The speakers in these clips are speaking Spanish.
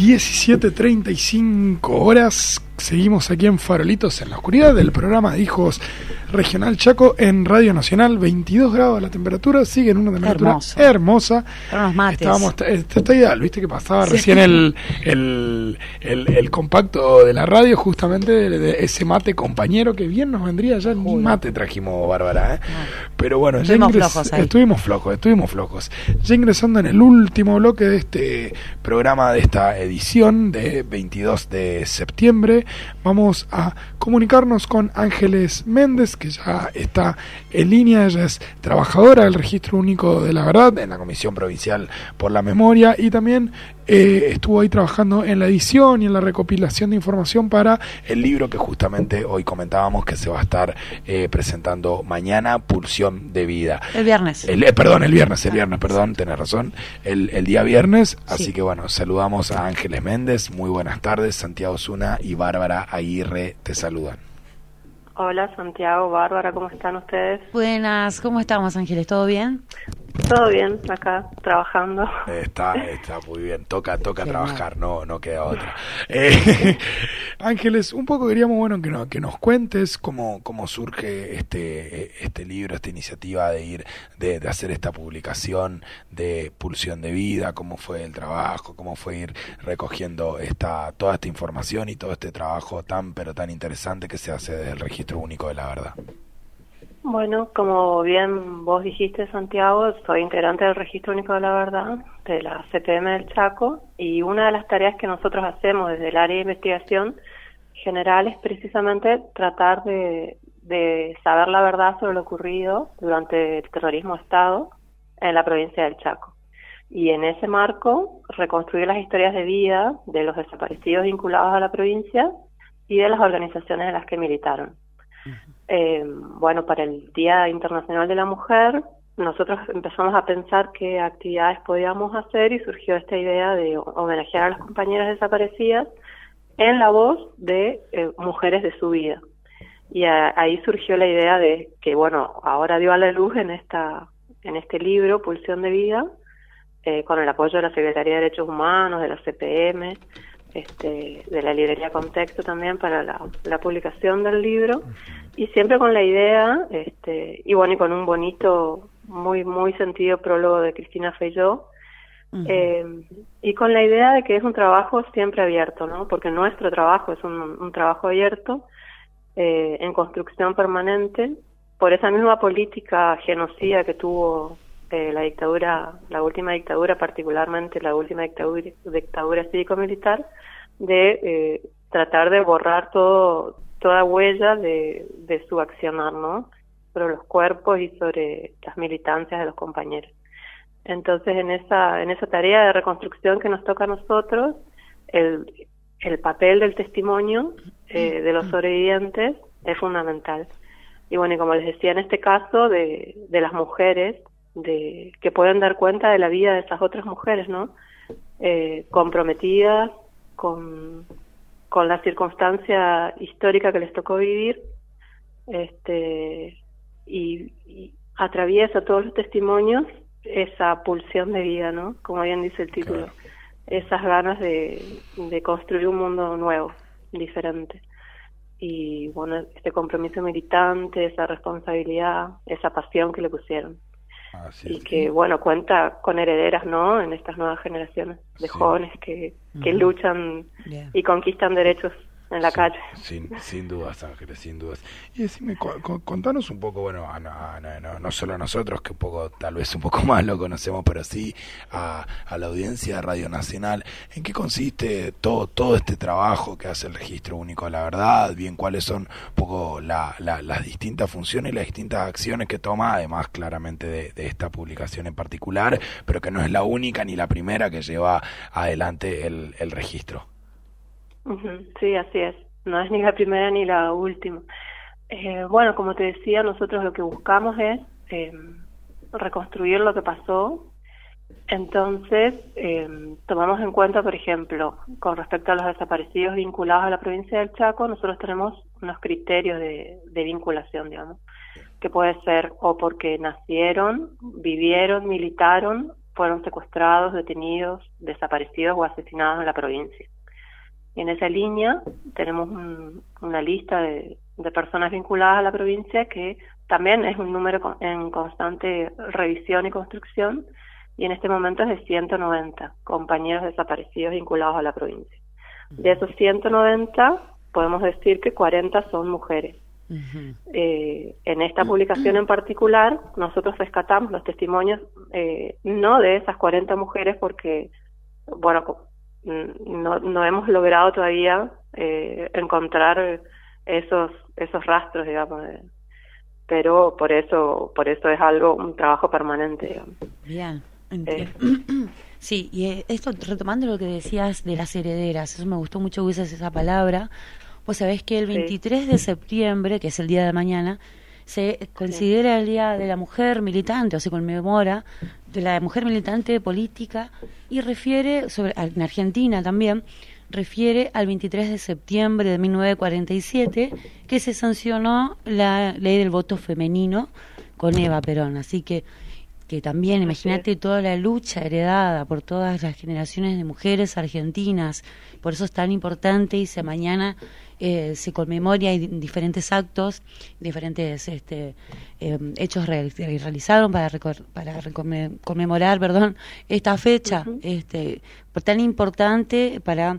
17:35. Seguimos aquí en Farolitos en la Oscuridad del programa de Hijos Regional Chaco en Radio Nacional. 22 grados la temperatura, sigue en una temperatura hermosa. Para unos mates. Está ideal, viste que pasaba recién el compacto de la radio, justamente de ese mate compañero que bien nos vendría ya. Ni mate trajimos, Bárbara, Pero bueno, estuvimos flojos. Ya ingresando en el último bloque de este programa, de esta edición de 22 de septiembre, vamos a comunicarnos con Ángeles Méndez, que ya está en línea. Ella es trabajadora del Registro Único de la Verdad en la Comisión Provincial por la Memoria, y también estuvo ahí trabajando en la edición y en la recopilación de información para el libro que justamente hoy comentábamos que se va a estar presentando mañana, Pulsión de Vida. El viernes. El viernes, tenés razón, el día viernes. Así que bueno, saludamos a Ángeles Méndez. Muy buenas tardes. Santiago Zuna y Bárbara Aguirre te saludan. Hola Santiago, Bárbara, ¿cómo están ustedes? Buenas, ¿cómo estamos, Ángeles? ¿Todo bien? Todo bien, acá trabajando. Está muy bien, toca trabajar, no queda otra. Ángeles, un poco queríamos que nos cuentes cómo surge este libro, esta iniciativa de hacer esta publicación de Pulsión de Vida, cómo fue el trabajo, cómo fue ir recogiendo toda esta información y todo este trabajo tan interesante que se hace desde el Registro Único de la Verdad. Bueno, como bien vos dijiste, Santiago, soy integrante del Registro Único de la Verdad, de la CPM del Chaco, y una de las tareas que nosotros hacemos desde el área de investigación general es precisamente tratar de saber la verdad sobre lo ocurrido durante el terrorismo de Estado en la provincia del Chaco. Y en ese marco, reconstruir las historias de vida de los desaparecidos vinculados a la provincia y de las organizaciones en las que militaron. Bueno, para el Día Internacional de la Mujer, nosotros empezamos a pensar qué actividades podíamos hacer y surgió esta idea de homenajear a las compañeras desaparecidas en la voz de mujeres de su vida. Y ahí surgió la idea de que, bueno, ahora dio a la luz en este libro, Pulsión de Vida, con el apoyo de la Secretaría de Derechos Humanos, de la CPM, de la librería Contexto también para la publicación del libro, y siempre con la idea, y bueno, y con un bonito, muy muy sentido prólogo de Cristina Feyó, y con la idea de que es un trabajo siempre abierto, ¿no? Porque nuestro trabajo es un trabajo abierto, en construcción permanente, por esa misma política genocida que tuvo la última dictadura, particularmente la última dictadura cívico-militar, de tratar de borrar toda huella de su accionar, ¿no? Sobre los cuerpos y sobre las militancias de los compañeros. Entonces, en esa tarea de reconstrucción que nos toca a nosotros, el papel del testimonio de los sobrevivientes es fundamental. Y bueno, y como les decía, en este caso de las mujeres, que pueden dar cuenta de la vida de esas otras mujeres, ¿no? Comprometidas con la circunstancia histórica que les tocó vivir, y atraviesa todos los testimonios esa pulsión de vida, ¿no? Como bien dice el título, claro. Esas ganas de construir un mundo nuevo, diferente. Y bueno, este compromiso militante, esa responsabilidad, esa pasión que le pusieron. Y que, bueno, cuenta con herederas, ¿no? En estas nuevas generaciones de jóvenes que luchan y conquistan derechos en la calle. Sin dudas, Ángeles, sin dudas. Y decime, contanos un poco, bueno, no solo a nosotros, que un poco, tal vez un poco más lo conocemos, pero sí a la audiencia de Radio Nacional, ¿en qué consiste todo este trabajo que hace el Registro Único de la Verdad? Bien, ¿cuáles son un poco las distintas funciones y las distintas acciones que toma, además claramente de esta publicación en particular, pero que no es la única ni la primera que lleva adelante el registro? Sí, así es. No es ni la primera ni la última. Bueno, como te decía, nosotros lo que buscamos es reconstruir lo que pasó. Entonces, tomamos en cuenta, por ejemplo, con respecto a los desaparecidos vinculados a la provincia del Chaco, nosotros tenemos unos criterios de vinculación, digamos, que puede ser o porque nacieron, vivieron, militaron fueron secuestrados, detenidos, desaparecidos o asesinados en la provincia. Y en esa línea tenemos una lista de personas vinculadas a la provincia que también es un número en constante revisión y construcción, y en este momento es de 190 compañeros desaparecidos vinculados a la provincia. De esos 190 podemos decir que 40 son mujeres. En esta publicación en particular nosotros rescatamos los testimonios no de esas 40 mujeres porque, bueno, no hemos logrado todavía encontrar esos rastros, digamos, pero por eso es un trabajo permanente, digamos. Bien. Sí, y esto retomando lo que decías de las herederas, eso me gustó mucho que uses esa palabra. Vos sabés que el 23 de septiembre, que es el día de mañana, se considera el Día de la Mujer Militante, o se conmemora de la mujer militante política, y refiere, en Argentina también, refiere al 23 de septiembre de 1947, que se sancionó la ley del voto femenino con Eva Perón. Así que también, imagínate toda la lucha heredada por todas las generaciones de mujeres argentinas, por eso es tan importante, y mañana se conmemora, hay diferentes actos, diferentes hechos realizaron para conmemorar, esta fecha, tan importante para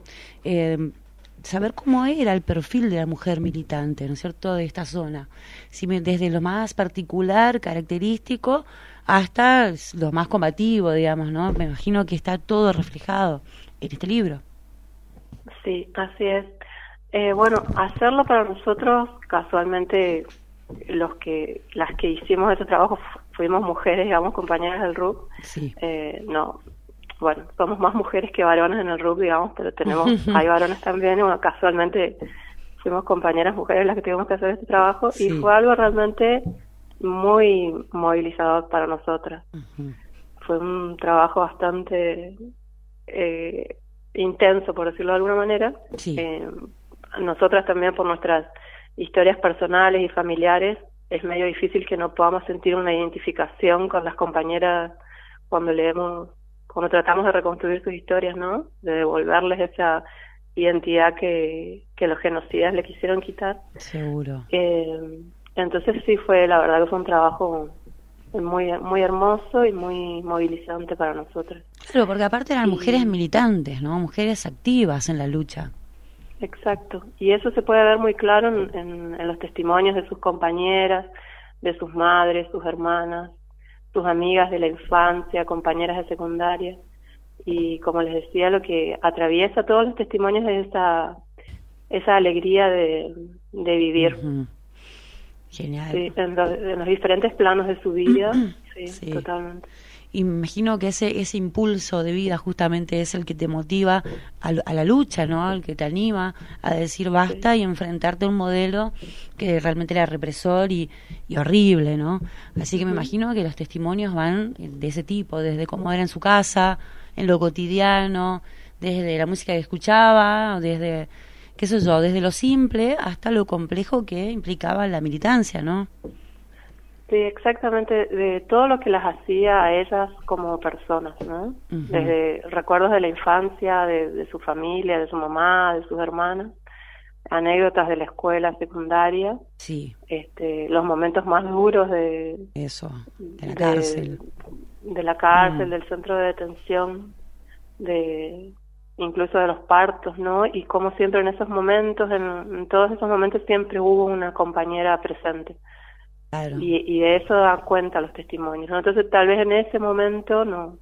saber cómo era el perfil de la mujer militante, ¿no es cierto?, de esta zona, desde lo más particular, característico, hasta lo más combativo, digamos, ¿no? Me imagino que está todo reflejado en este libro. Sí, así es. Bueno, hacerlo para nosotros, casualmente, las que hicimos ese trabajo fuimos mujeres, digamos, compañeras del RUP. Sí. No, bueno, somos más mujeres que varones en el RUP, digamos, pero hay varones también, y bueno, casualmente fuimos compañeras mujeres las que tuvimos que hacer este trabajo, y fue algo realmente muy movilizador para nosotras. Fue un trabajo bastante intenso, por decirlo de alguna manera. Nosotras también, por nuestras historias personales y familiares, es medio difícil que no podamos sentir una identificación con las compañeras cuando tratamos de reconstruir sus historias, ¿no? De devolverles esa identidad que los genocidas le quisieron quitar. Seguro. Entonces sí, la verdad que fue un trabajo muy muy hermoso y muy movilizante para nosotros. Claro, porque aparte eran mujeres militantes, ¿no? Mujeres activas en la lucha. Exacto, y eso se puede ver muy claro en los testimonios de sus compañeras, de sus madres, sus hermanas, sus amigas de la infancia, compañeras de secundaria, y como les decía, lo que atraviesa todos los testimonios es esa alegría de vivir. Genial. Sí, en los diferentes planos de su vida, sí, totalmente. Y me imagino que ese impulso de vida justamente es el que te motiva a la lucha, ¿no? El que te anima a decir basta y enfrentarte a un modelo que realmente era represor y horrible, ¿no? Así que me imagino que los testimonios van de ese tipo, desde cómo era en su casa, en lo cotidiano, desde la música que escuchaba, desde, qué sé yo, desde lo simple hasta lo complejo que implicaba la militancia, ¿no? Sí, exactamente, de todo lo que las hacía a ellas como personas, ¿no? Desde recuerdos de la infancia, de su familia, de su mamá, de sus hermanas, anécdotas de la escuela secundaria, los momentos más duros de la cárcel, del centro de detención, incluso de los partos, ¿no? Y como siempre en esos momentos, en todos esos momentos siempre hubo una compañera presente. Claro. Y de eso da cuenta los testimonios, ¿no? Entonces tal vez en ese momento no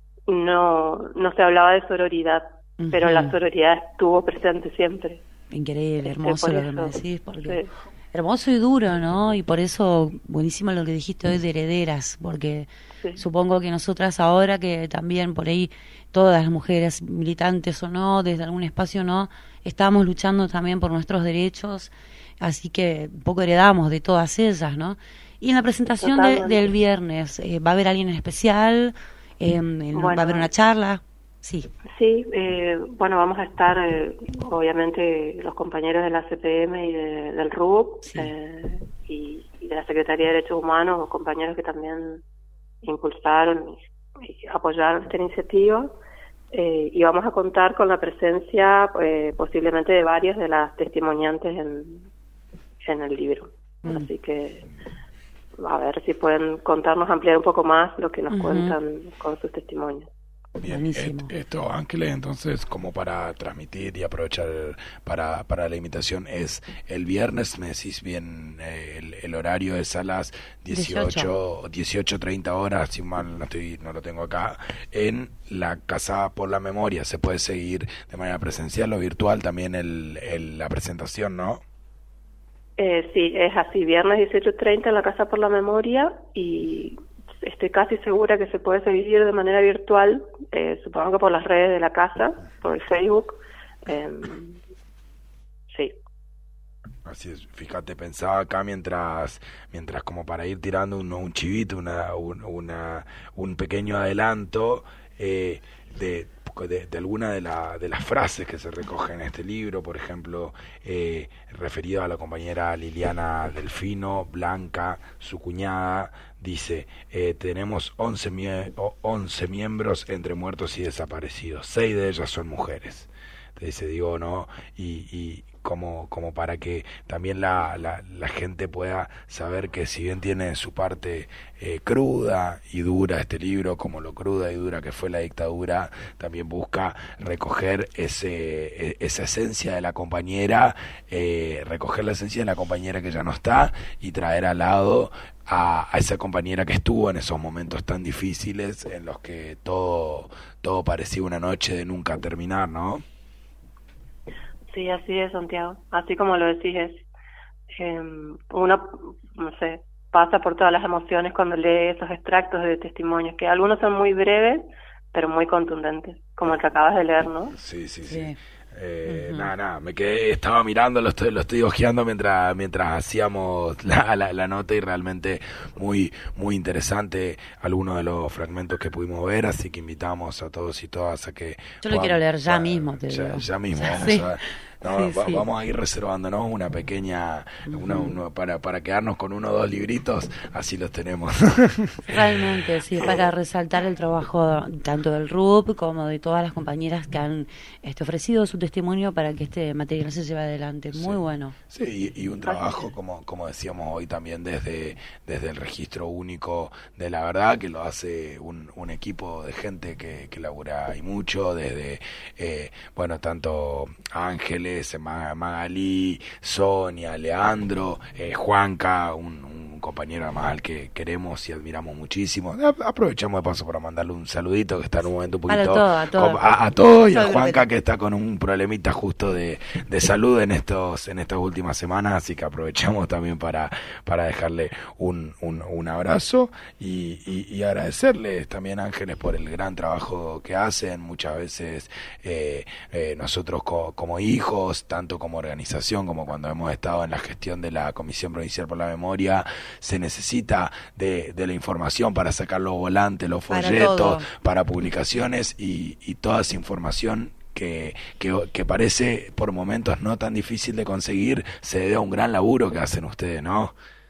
se hablaba de sororidad, pero la sororidad estuvo presente siempre. Increíble, hermoso lo que me decís, porque hermoso y duro, ¿no? Y por eso buenísimo lo que dijiste hoy de herederas, porque supongo que nosotras ahora, que también por ahí todas las mujeres militantes o no, desde algún espacio no, estamos luchando también por nuestros derechos. Así que un poco heredamos de todas ellas, ¿no? Y en la presentación del viernes, ¿va a haber alguien en especial? ¿Va a haber una charla? Sí, bueno, vamos a estar, obviamente, los compañeros de la CPM y del RUP, y de la Secretaría de Derechos Humanos, los compañeros que también impulsaron apoyar esta iniciativa. Y vamos a contar con la presencia posiblemente de varias de las testimoniantes en el libro. Así que a ver si pueden contarnos, ampliar un poco más lo que nos cuentan con sus testimonios. Bien, esto, Ángeles, entonces, como para transmitir y aprovechar para la invitación, es el viernes, me decís bien, el horario es a las 18:30 horas, si mal no lo tengo acá, en la Casa por la Memoria. Se puede seguir de manera presencial o virtual también la presentación, ¿no? Sí, es así, viernes 18:30 en la Casa por la Memoria, y estoy casi segura que se puede seguir de manera virtual, supongo que por las redes de la casa, por el Facebook. Sí. Así es, fíjate, pensaba acá mientras como para ir tirando un chivito, un pequeño adelanto de alguna de las frases que se recogen en este libro, por ejemplo, referido a la compañera Liliana Delfino, Blanca, su cuñada, dice, tenemos 11 miembros entre muertos y desaparecidos, 6 de ellas son mujeres. Entonces digo, ¿no? Y como para que también la gente pueda saber que si bien tiene su parte cruda y dura este libro, como lo cruda y dura que fue la dictadura, también busca recoger esa esencia de la compañera, recoger la esencia de la compañera que ya no está y traer al lado a esa compañera que estuvo en esos momentos tan difíciles en los que todo parecía una noche de nunca terminar, ¿no? Sí, así es, Santiago. Así como lo decís, uno, no sé, pasa por todas las emociones cuando lee esos extractos de testimonios, que algunos son muy breves, pero muy contundentes, como el que acabas de leer, ¿no? Sí. Nada, estaba mirando, lo estoy hojeando mientras hacíamos la nota, y realmente muy muy interesante algunos de los fragmentos que pudimos ver, así que invitamos a todos y todas a que yo lo quiero leer ya mismo, ya mismo vamos a ir reservándonos una pequeña para quedarnos con 1 o 2 libritos, así los tenemos. Realmente, sí, para resaltar el trabajo tanto del RUP como de todas las compañeras que han ofrecido su testimonio para que este material se lleve adelante. Muy bueno. Sí, y un trabajo, como decíamos hoy también, desde el Registro Único de la Verdad, que lo hace un equipo de gente que labura y mucho, desde tanto Ángeles, Magalí, Sonia, Leandro, Juanca, un compañero además al que queremos y admiramos muchísimo. Aprovechamos de paso para mandarle un saludito, que está en un momento un poquito a todos, y a Juanca, que está con un problemita justo de salud en estas últimas semanas, así que aprovechamos también para dejarle un abrazo y agradecerles también, Ángeles, por el gran trabajo que hacen. Muchas veces nosotros como hijos, tanto como organización como cuando hemos estado en la gestión de la Comisión Provincial por la Memoria, se necesita de la información para sacar los volantes, los folletos, para publicaciones, y toda esa información que parece por momentos no tan difícil de conseguir, se debe a un gran laburo que hacen ustedes, ¿no?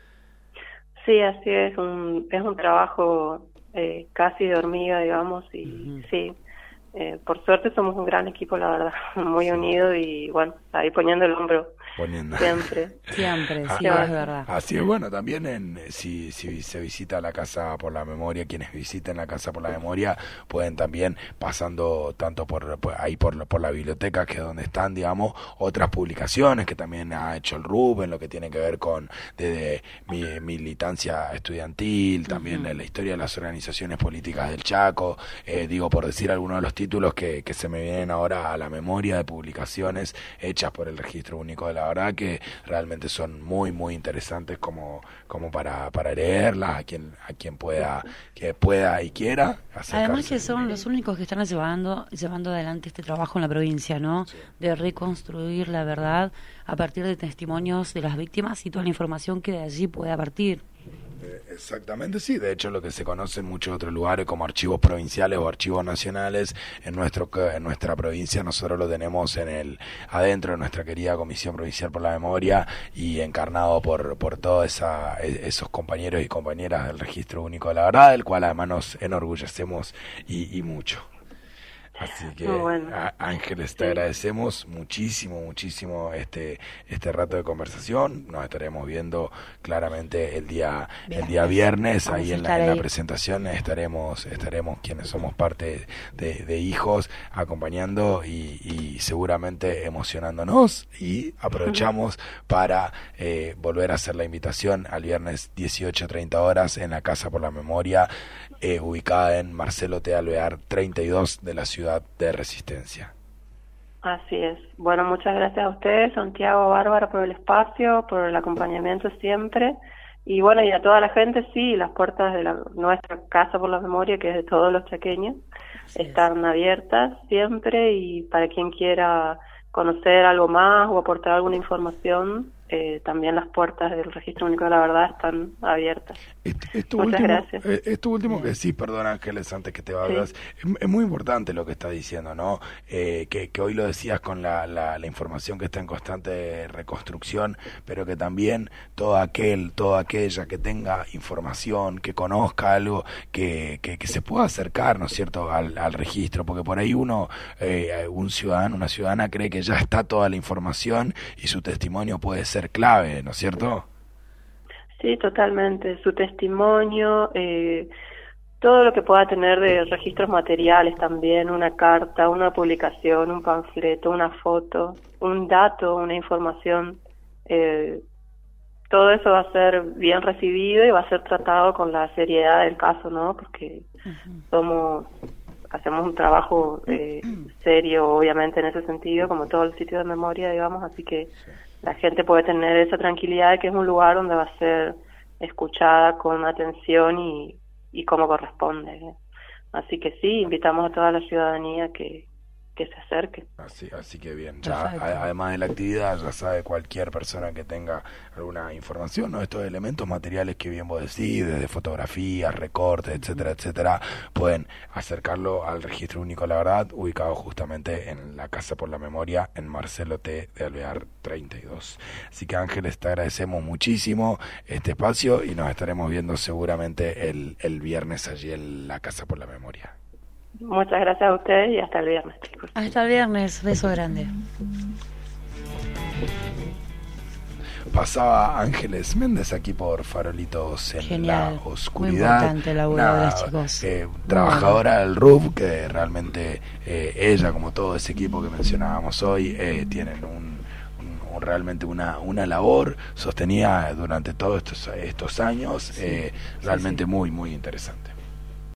Sí, así es, es un trabajo casi de hormiga, digamos, y sí. Por suerte somos un gran equipo, la verdad, muy unido, y bueno, ahí poniendo el hombro siempre, sí, es verdad. Así es. Bueno, también si se visita la Casa por la Memoria, quienes visiten la Casa por la Memoria pueden también, pasando tanto por la biblioteca, que es donde están, digamos, otras publicaciones que también ha hecho el RUB en lo que tiene que ver con desde militancia estudiantil, también la historia de las organizaciones políticas del Chaco, por decir algunos de los títulos que se me vienen ahora a la memoria, de publicaciones hechas por el Registro Único de la Verdad, que realmente son muy muy interesantes como para leerlas a quien pueda y quiera acercarse. Además que son los únicos que están llevando adelante este trabajo en la provincia, ¿no? Sí. De reconstruir la verdad a partir de testimonios de las víctimas y toda la información que de allí pueda partir. Exactamente, sí. De hecho, lo que se conoce en muchos otros lugares como archivos provinciales o archivos nacionales, en nuestra provincia nosotros lo tenemos adentro de nuestra querida Comisión Provincial por la Memoria y encarnado por todos esos compañeros y compañeras del Registro Único de la Verdad, del cual además nos enorgullecemos y mucho. Así que, bueno. Ángeles, te agradecemos muchísimo este rato de conversación. Nos estaremos viendo claramente el día viernes. Ahí en la presentación estaremos quienes somos parte de hijos acompañando y seguramente emocionándonos, y aprovechamos para volver a hacer la invitación al viernes 18:30 horas en la Casa por la Memoria, ubicada en Marcelo T. Alvear 32 de la ciudad de Resistencia. Así es. Bueno, muchas gracias a ustedes, Santiago, Bárbara, por el espacio, por el acompañamiento siempre. Y bueno, y a toda la gente, sí, las puertas de nuestra Casa por la Memoria, que es de todos los chaqueños, están abiertas siempre, y para quien quiera conocer algo más o aportar alguna información, también las puertas del Registro Único de la Verdad están abiertas. Muchas gracias. Esto último que decís, perdón Ángeles, antes que te vayas, es muy importante lo que está diciendo, ¿no? Que hoy lo decías con la información que está en constante reconstrucción, pero que también toda aquella que tenga información, que conozca algo, que se pueda acercar, ¿no es cierto?, al registro, porque por ahí un ciudadano, una ciudadana cree que ya está toda la información y su testimonio puede ser clave, ¿no es cierto? Sí, totalmente. Su testimonio, todo lo que pueda tener de registros materiales también, una carta, una publicación, un panfleto, una foto, un dato, una información, todo eso va a ser bien recibido y va a ser tratado con la seriedad del caso, ¿no? Porque hacemos un trabajo serio, obviamente, en ese sentido, como todo el sitio de memoria, digamos, así que la gente puede tener esa tranquilidad de que es un lugar donde va a ser escuchada con atención y como corresponde. Así que sí, invitamos a toda la ciudadanía que se acerque. Así que bien, ya además de la actividad, ya sabe cualquier persona que tenga alguna información, ¿no? Estos elementos materiales que bien vos decís, desde fotografías, recortes, etcétera, pueden acercarlo al Registro Único de la Verdad, ubicado justamente en la Casa por la Memoria, en Marcelo T. de Alvear 32. Así que Ángeles, te agradecemos muchísimo este espacio y nos estaremos viendo seguramente el viernes allí en la Casa por la Memoria. Muchas gracias a ustedes y hasta el viernes, chicos. Hasta el viernes, beso grande. Pasaba Ángeles Méndez aquí por Farolitos en la Oscuridad. Muy importante la labor, chicos. Trabajadora del RUF, que realmente ella, como todo ese equipo que mencionábamos hoy, tienen realmente una labor sostenida durante todos estos años, realmente muy, muy interesante.